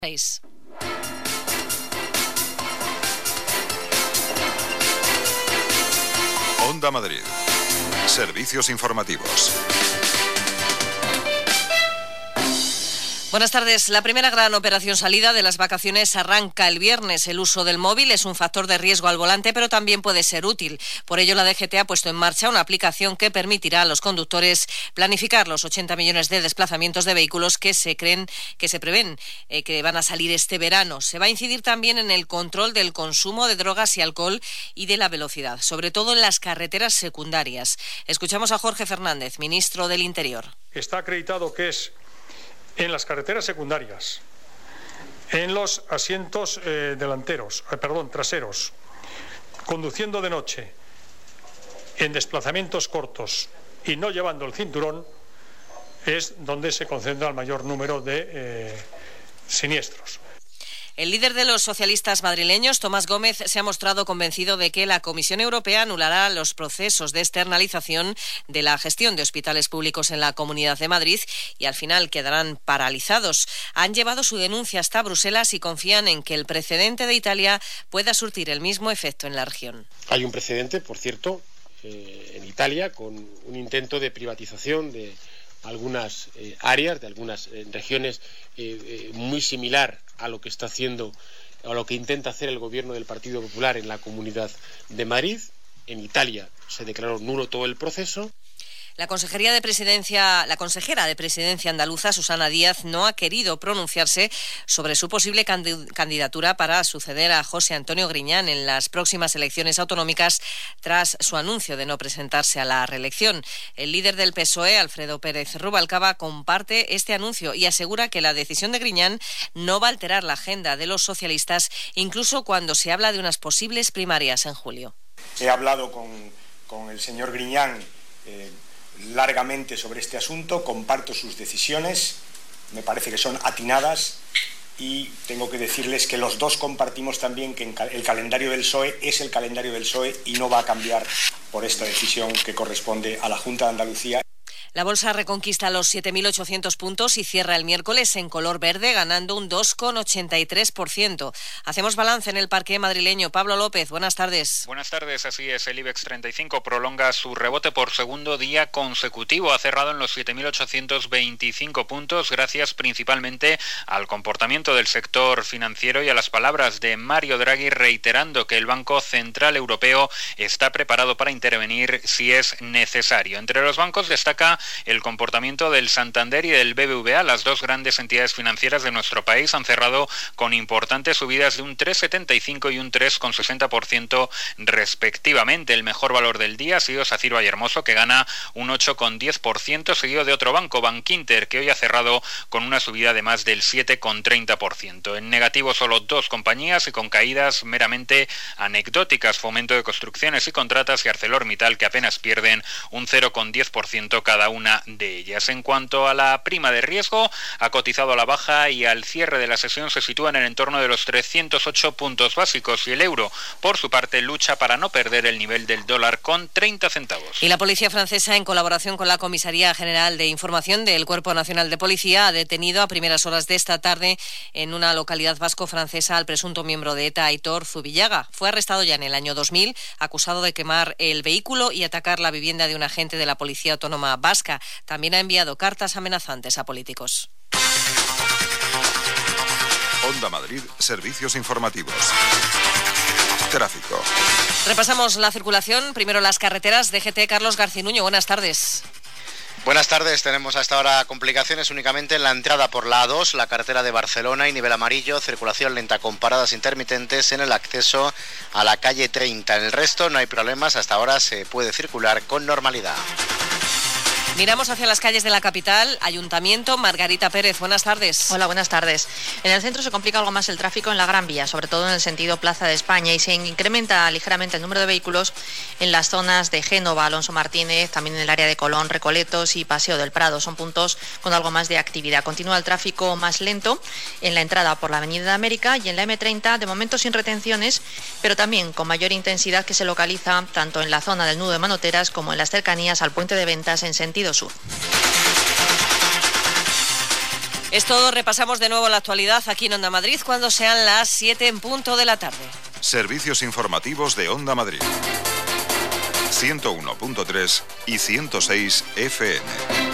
6. Onda Madrid. Servicios informativos. Buenas tardes. La primera gran operación salida de las vacaciones arranca el viernes. El uso del móvil es un factor de riesgo al volante, pero también puede ser útil. Por ello, la DGT ha puesto en marcha una aplicación que permitirá a los conductores planificar los 80 millones de desplazamientos de vehículos que se prevén que van a salir este verano. Se va a incidir también en el control del consumo de drogas y alcohol y de la velocidad, sobre todo en las carreteras secundarias. Escuchamos a Jorge Fernández, ministro del Interior. Está acreditado que es en las carreteras secundarias, en los asientos traseros, conduciendo de noche, en desplazamientos cortos y no llevando el cinturón, es donde se concentra el mayor número de siniestros. El líder de los socialistas madrileños, Tomás Gómez, se ha mostrado convencido de que la Comisión Europea anulará los procesos de externalización de la gestión de hospitales públicos en la Comunidad de Madrid y al final quedarán paralizados. Han llevado su denuncia hasta Bruselas y confían en que el precedente de Italia pueda surtir el mismo efecto en la región. Hay un precedente, por cierto, en Italia con un intento de privatización de algunas áreas, de algunas regiones muy similar a lo que está haciendo, a lo que intenta hacer el gobierno del Partido Popular en la Comunidad de Madrid. En Italia se declaró nulo todo el proceso. La consejera de Presidencia andaluza, Susana Díaz, no ha querido pronunciarse sobre su posible candidatura para suceder a José Antonio Griñán en las próximas elecciones autonómicas tras su anuncio de no presentarse a la reelección. El líder del PSOE, Alfredo Pérez Rubalcaba, comparte este anuncio y asegura que la decisión de Griñán no va a alterar la agenda de los socialistas, incluso cuando se habla de unas posibles primarias en julio. He hablado con el señor Griñán largamente sobre este asunto, comparto sus decisiones, me parece que son atinadas y tengo que decirles que los dos compartimos también que el calendario del PSOE es el calendario del PSOE y no va a cambiar por esta decisión que corresponde a la Junta de Andalucía. La bolsa reconquista los 7.800 puntos y cierra el miércoles en color verde, ganando un 2,83%. Hacemos balance en el parqué madrileño. Pablo López, buenas tardes. Buenas tardes, así es. El IBEX 35 prolonga su rebote por segundo día consecutivo. Ha cerrado en los 7.825 puntos, gracias principalmente al comportamiento del sector financiero y a las palabras de Mario Draghi, reiterando que el Banco Central Europeo está preparado para intervenir si es necesario. Entre los bancos destaca el comportamiento del Santander y del BBVA. Las dos grandes entidades financieras de nuestro país han cerrado con importantes subidas de un 3,75 y un 3,60% respectivamente. El mejor valor del día ha sido SACIR Vallehermoso, que gana un 8,10%, seguido de otro banco, Bankinter, que hoy ha cerrado con una subida de más del 7,30%. En negativo solo dos compañías y con caídas meramente anecdóticas: Fomento de Construcciones y Contratas y ArcelorMittal, que apenas pierden un 0,10% cada una de ellas. En cuanto a la prima de riesgo, ha cotizado a la baja y al cierre de la sesión se sitúa en el entorno de los 308 puntos básicos, y el euro, por su parte, lucha para no perder el nivel del dólar con 30 centavos. Y la policía francesa, en colaboración con la Comisaría General de Información del Cuerpo Nacional de Policía, ha detenido a primeras horas de esta tarde en una localidad vasco-francesa al presunto miembro de ETA, Aitor Zubillaga. Fue arrestado ya en el año 2000, acusado de quemar el vehículo y atacar la vivienda de un agente de la Policía Autónoma vasca. También ha enviado cartas amenazantes a políticos. Onda Madrid, servicios informativos. Tráfico. Repasamos la circulación. Primero las carreteras. DGT, Carlos Garcinuño, buenas tardes. Buenas tardes, tenemos hasta ahora complicaciones únicamente en la entrada por la A2, la carretera de Barcelona y nivel amarillo, circulación lenta con paradas intermitentes en el acceso a la calle 30. En el resto no hay problemas, hasta ahora se puede circular con normalidad. Miramos hacia las calles de la capital. Ayuntamiento, Margarita Pérez, buenas tardes. Hola, buenas tardes. En el centro se complica algo más el tráfico en la Gran Vía, sobre todo en el sentido Plaza de España, y se incrementa ligeramente el número de vehículos en las zonas de Génova, Alonso Martínez, también en el área de Colón, Recoletos y Paseo del Prado. Son puntos con algo más de actividad. Continúa el tráfico más lento en la entrada por la Avenida de América y en la M30, de momento sin retenciones, pero también con mayor intensidad, que se localiza tanto en la zona del nudo de Manoteras como en las cercanías al puente de Ventas en sentido sur. Es todo, repasamos de nuevo la actualidad aquí en Onda Madrid cuando sean las 7 en punto de la tarde. Servicios informativos de Onda Madrid. 101.3 y 106 FM.